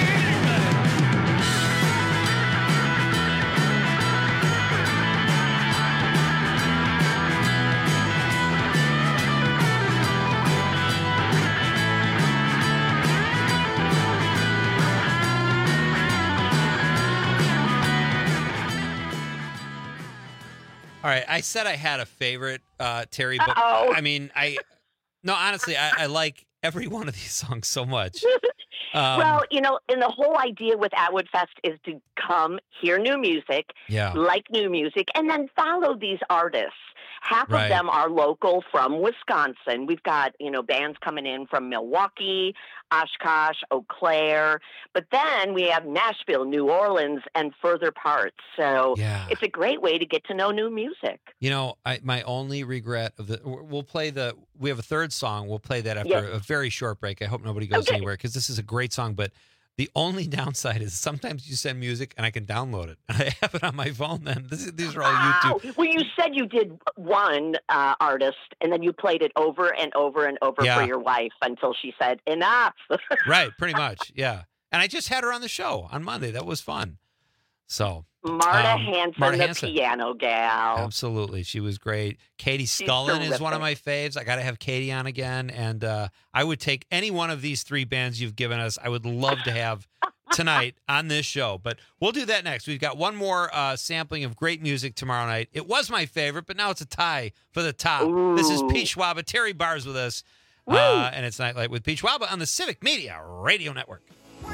All right, I said I had a favorite, Terry, but Uh-oh. I mean, honestly, I like every one of these songs so much. Well, and the whole idea with Atwood Fest is to come, hear new music, Yeah. like new music, and then follow these artists. Half Right. of them are local from Wisconsin. We've got, bands coming in from Milwaukee, Oshkosh, Eau Claire, but then we have Nashville, New Orleans, and further parts. So Yeah. it's a great way to get to know new music. My only regret of we have a third song. We'll play that after Yes. a very short break. I hope nobody goes Okay. anywhere because this is a great song. But the only downside is sometimes you send music and I can download it. And I have it on my phone then. These are all YouTube. Well, you said you did one artist, and then you played it over and over and over Yeah. for your wife until she said, enough. Right, pretty much. Yeah. And I just had her on the show on Monday. That was fun. So Marta Hanson, Marta the Hanson. piano gal. Absolutely. She was great. Katie Scullen is one of my faves. I got to have Katie on again. And I would take any one of these three bands you've given us. I would love to have tonight on this show. But we'll do that next. We've got one more sampling of great music tomorrow night. It was my favorite, but now it's a tie for the top. Ooh. This is Pete Schwaba. Terry Barr's with us. And it's Nightlight with Pete Schwaba on the Civic Media Radio Network.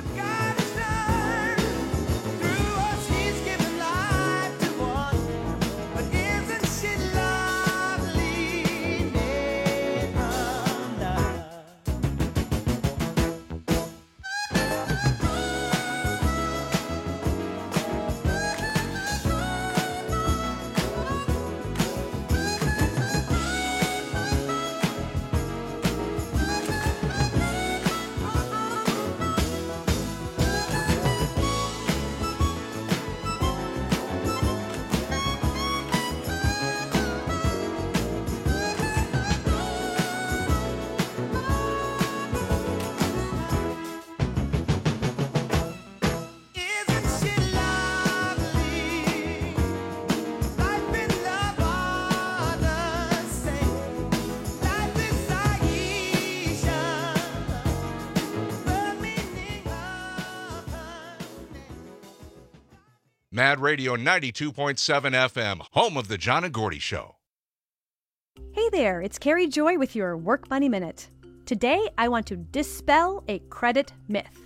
Mad Radio 92.7 FM, home of the John and Gordy Show. Hey there, it's Carrie Joy with your Work Money Minute. Today, I want to dispel a credit myth.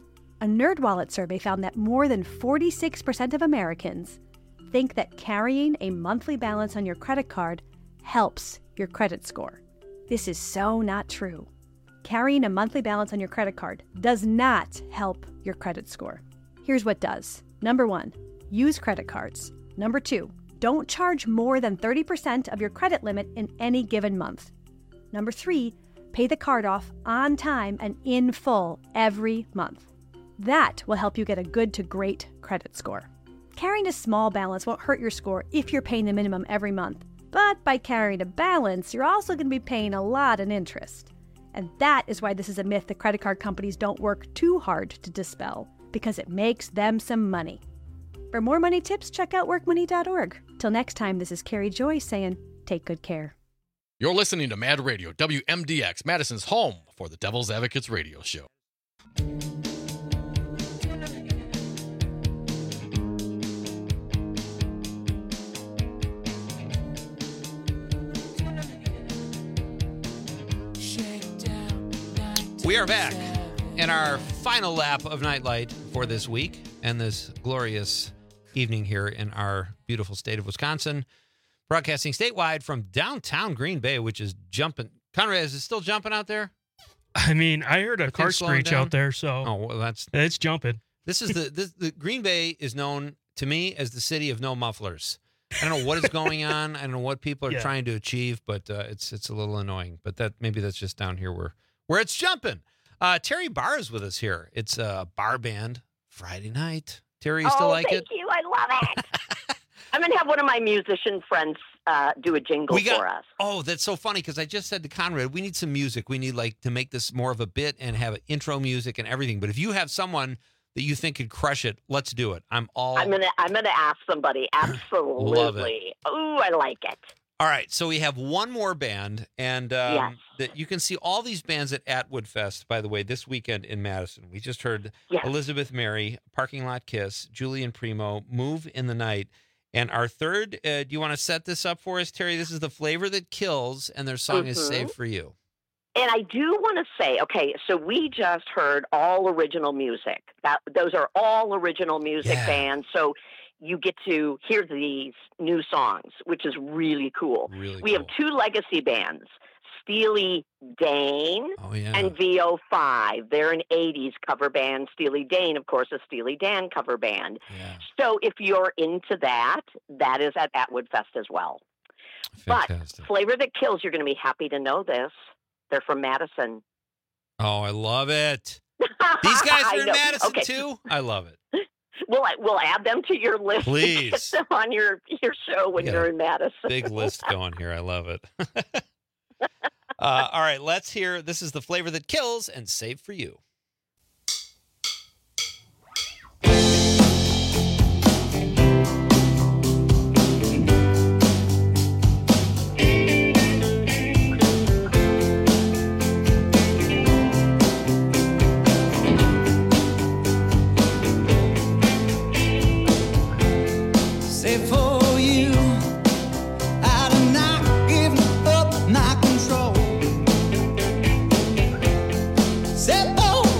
A NerdWallet survey found that more than 46% of Americans think that carrying a monthly balance on your credit card helps your credit score. This is so not true. Carrying a monthly balance on your credit card does not help your credit score. Here's what does. Number 1, use credit cards. Number 2, don't charge more than 30% of your credit limit in any given month. Number 3, pay the card off on time and in full every month. That will help you get a good to great credit score. Carrying a small balance won't hurt your score if you're paying the minimum every month. But by carrying a balance, you're also going to be paying a lot in interest. And that is why this is a myth the credit card companies don't work too hard to dispel, because it makes them some money. For more money tips, check out workmoney.org. Till next time, this is Carrie Joy saying, take good care. You're listening to Mad Radio, WMDX, Madison's home for the Devil's Advocates radio show. We are back in our final lap of Nightlight for this week and this glorious evening here in our beautiful state of Wisconsin. Broadcasting statewide from downtown Green Bay, which is jumping. Conrad, is it still jumping out there? I mean, I heard a car screech out there, so it's jumping. This is the Green Bay is known to me as the city of no mufflers. I don't know what is going on. I don't know what people are trying to achieve, but it's a little annoying. But maybe that's just down here where it's jumping. Terry Barr is with us here. It's a bar band Friday night. Terry, you still like it? Thank you. I love it. I'm going to have one of my musician friends do a jingle for us. Oh, that's so funny because I just said to Conrad, we need some music. We need to make this more of a bit and have intro music and everything. But if you have someone that you think could crush it, let's do it. I'm going to ask somebody. Absolutely. Love it. Ooh, I like it. All right, so we have one more band, and that you can see all these bands at Atwood Fest, by the way, this weekend in Madison. We just heard Elizabeth Mary, Parking Lot Kiss, Julian Primo, Move in the Night. And our third, do you want to set this up for us, Terry? This is The Flavor That Kills, and their song is Saved for You. And I do want to say, okay, so we just heard all original music. Those are all original music bands. So you get to hear these new songs, which is really cool. We have two legacy bands, Steely Dan and VO5. They're an 80s cover band. Steely Dan, of course, a Steely Dan cover band. Yeah. So if you're into that, that is at Atwood Fest as well. Fantastic. But Flavor That Kills, you're going to be happy to know this. They're from Madison. Oh, I love it. These guys are in Madison too? I love it. We'll add them to your list. Please. Get them on your show when you're in Madison. Big list going here. I love it. All right, let's hear. This is The Flavor That Kills and Saved for You. Say for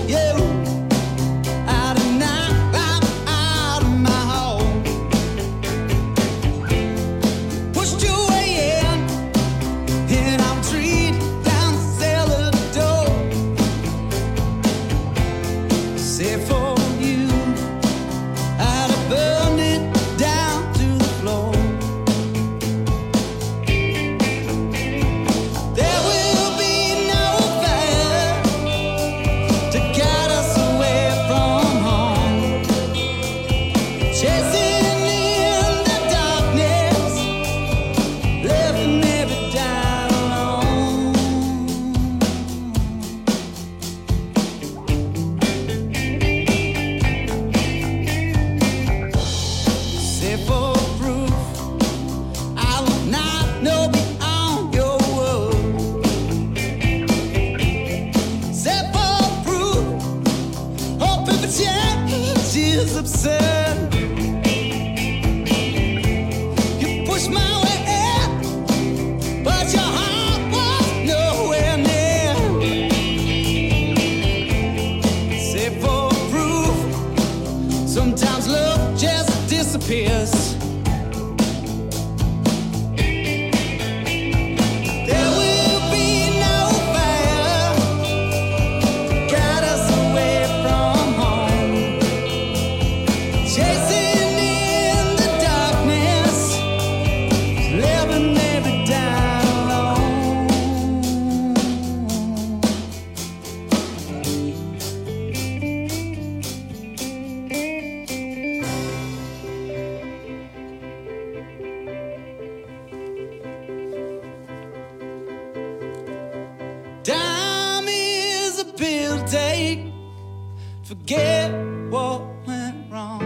forget what went wrong.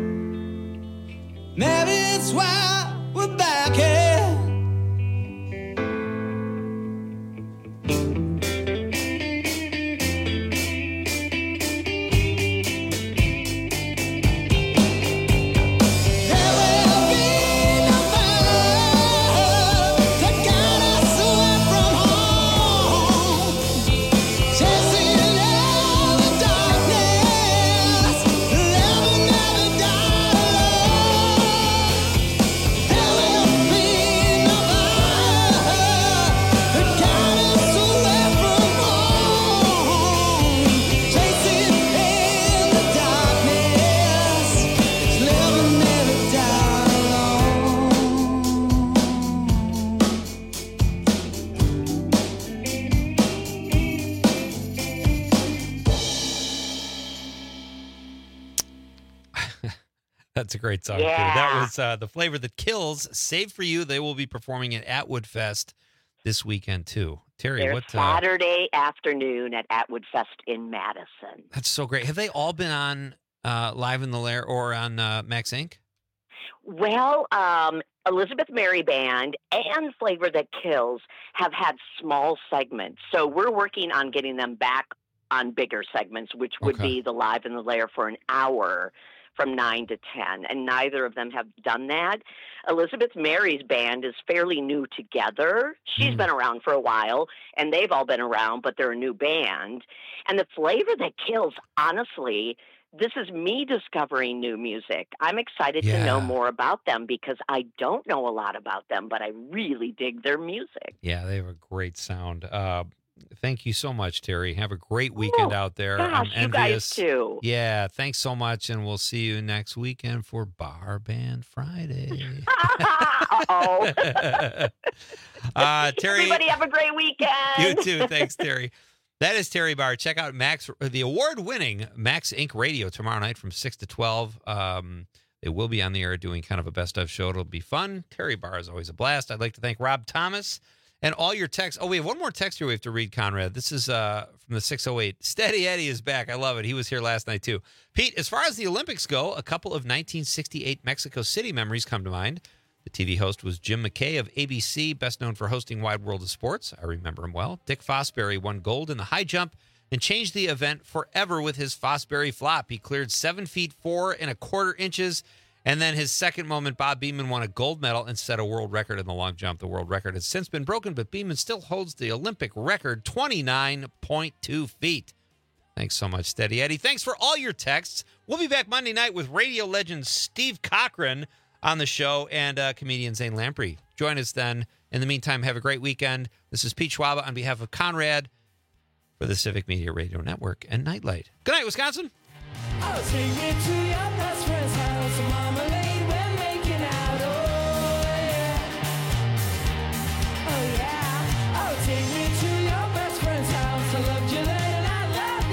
Maybe it's why we're back here. That's a great song, too. That was The Flavor That Kills, Save For You. They will be performing at Atwood Fest this weekend, too. Terry, They're what? Saturday afternoon at Atwood Fest in Madison. That's so great. Have they all been on Live in the Lair or on Max Inc.? Well, Elizabeth Mary Band and Flavor That Kills have had small segments. So we're working on getting them back on bigger segments, which would be the Live in the Lair for an hour from 9 to 10, and neither of them have done that. Elizabeth Mary's band is fairly new together. She's been around for a while, and they've all been around, but they're a new band. And the Flavor That Kills, honestly, this is me discovering new music. I'm excited to know more about them because I don't know a lot about them, but I really dig their music. Yeah, they have a great sound. Thank you so much, Terry. Have a great weekend out there. I'm envious. You guys too. Yeah, thanks so much, and we'll see you next weekend for Bar Band Friday. Uh-oh. Terry, everybody have a great weekend. You too. Thanks, Terry. That is Terry Barr. Check out the award-winning Max Inc. Radio tomorrow night from 6 to 12. They will be on the air doing kind of a best-of show. It'll be fun. Terry Barr is always a blast. I'd like to thank Rob Thomas. And all your texts. Oh, we have one more text here we have to read, Conrad. This is from the 608. Steady Eddie is back. I love it. He was here last night, too. Pete, as far as the Olympics go, a couple of 1968 Mexico City memories come to mind. The TV host was Jim McKay of ABC, best known for hosting Wide World of Sports. I remember him well. Dick Fosbury won gold in the high jump and changed the event forever with his Fosbury flop. He cleared 7 feet 4 1/4 inches. And then his second moment, Bob Beamon won a gold medal and set a world record in the long jump. The world record has since been broken, but Beamon still holds the Olympic record, 29.2 feet. Thanks so much, Steady Eddie. Thanks for all your texts. We'll be back Monday night with radio legend Steve Cochran on the show and comedian Zane Lamprey. Join us then. In the meantime, have a great weekend. This is Pete Schwaba on behalf of Conrad for the Civic Media Radio Network and Nightlight. Good night, Wisconsin. I'll take you to your best friend's house. Marmalade, we're making out. Oh, yeah. Oh, yeah. I'll take you to your best friend's house. I loved you then and I love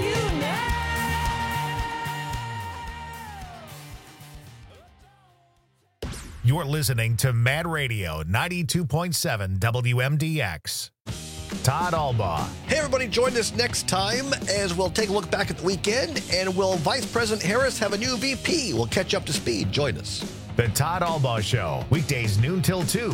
you now. You're listening to Mad Radio 92.7 WMDX. Todd Albaugh. Hey, everybody, join us next time as we'll take a look back at the weekend. And will Vice President Harris have a new VP? We'll catch up to speed. Join us. The Todd Albaugh Show, weekdays noon till 2.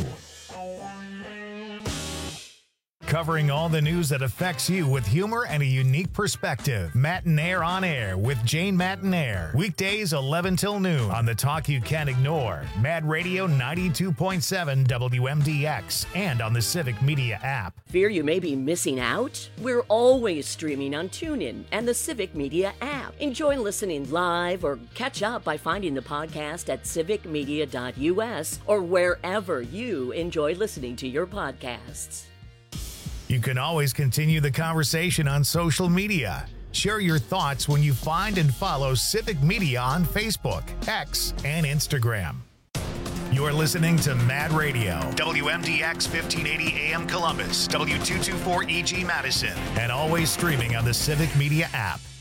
Covering all the news that affects you with humor and a unique perspective. Matinaire on Air with Jane Matinaire. Weekdays 11 till noon on the talk you can't ignore. Mad Radio 92.7 WMDX and on the Civic Media app. Fear you may be missing out? We're always streaming on TuneIn and the Civic Media app. Enjoy listening live or catch up by finding the podcast at civicmedia.us or wherever you enjoy listening to your podcasts. You can always continue the conversation on social media. Share your thoughts when you find and follow Civic Media on Facebook, X, and Instagram. You're listening to Mad Radio, WMDX 1580 AM Columbus, W224 EG Madison, and always streaming on the Civic Media app.